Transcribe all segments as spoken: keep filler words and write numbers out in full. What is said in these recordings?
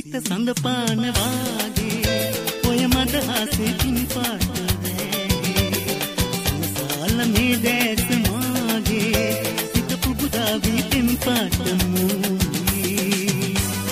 සීත සඳ පාන වාගේ ඔය මදහසේ පින් පාට වෑගේ සමසාල මේ දැස මාගේ සිත පුබුදා වී පින් පාට මූණේ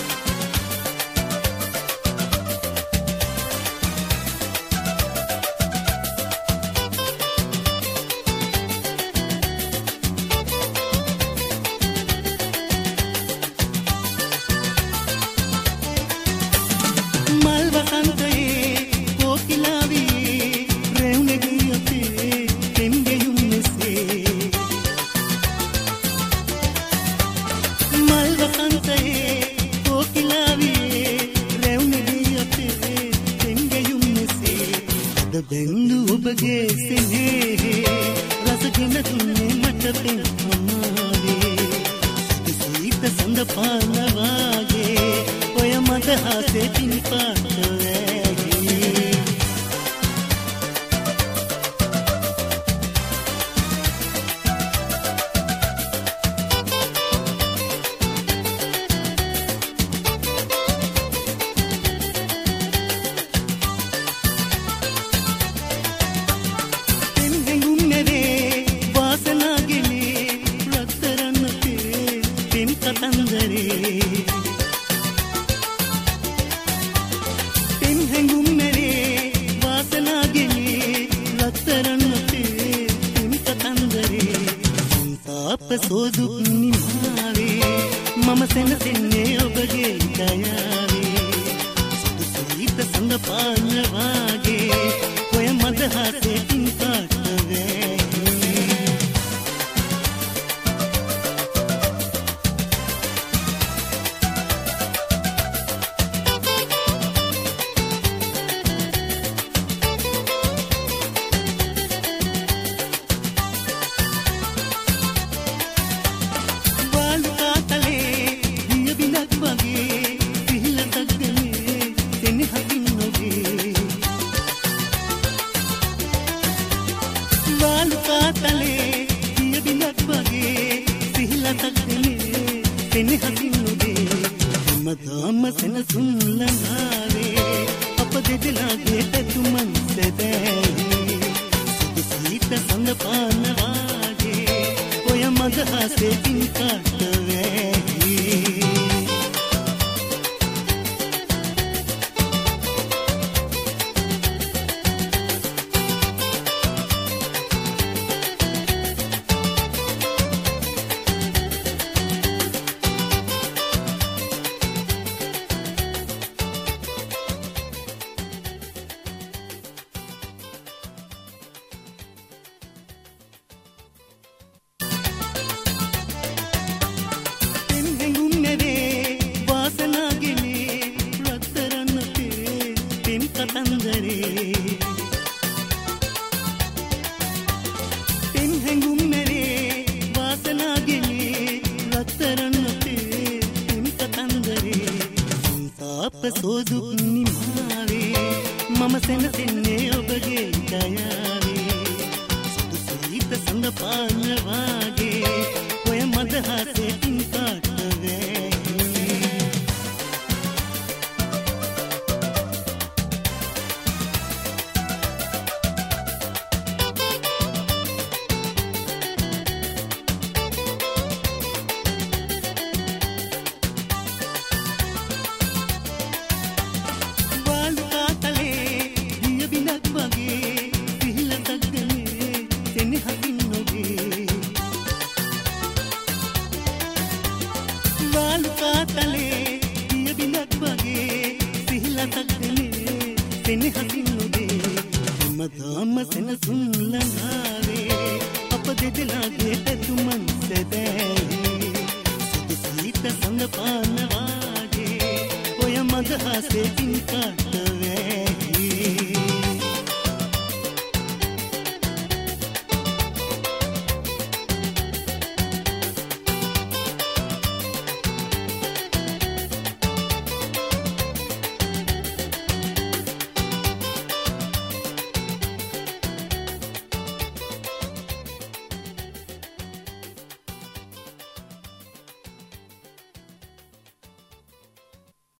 බෙන්දු ඔබගේ සෙනෙහේ රසගෙන දුන්නේ මට පෙන් අමාවේ සීත සඳ පාන වාගේ ඔය මදහසේ පින් පාට වෑගේ පෙන් හැඟුම් මැරේ වාසනාගේ රත්තරන් අපේ පෙන් කතන්දරේ සංතාප සෝදුක් නිමාවේ මම සැනසෙන්නේ ඔබගේ දයාවේ සුදු සීත සඳ පාන වාගේ ඔය මදහසේ පින් පාට වෑගේ මදම සෙනසුන් ළඟාවේ අප දෙදෙනාගේ පැතුමන් සැදෑවේ සුදු සීත සඳ පාන වාගේ ඔය මදහසේ පින් පාට වෑගේ පෙන් හැඟුම් මැරේ වාසනාගේ රත්තරන් අපේ පෙන් කතන්දරේ සංතාප සෝදුක් නිමාවේ මම සැනසෙන්නේ ඔබගේ දයාවේ සුදු සීත සඳ පාන වාගේ ඔය මදහසේ පින් පාට වෑගේ මදම සෙනසුන් ළඟාවේ අප දෙදෙනාගේ පැතුමන් සැදෑවේ සුදු සීත සඳ පාන වාගේ ඔය මදහසේ පින් පාට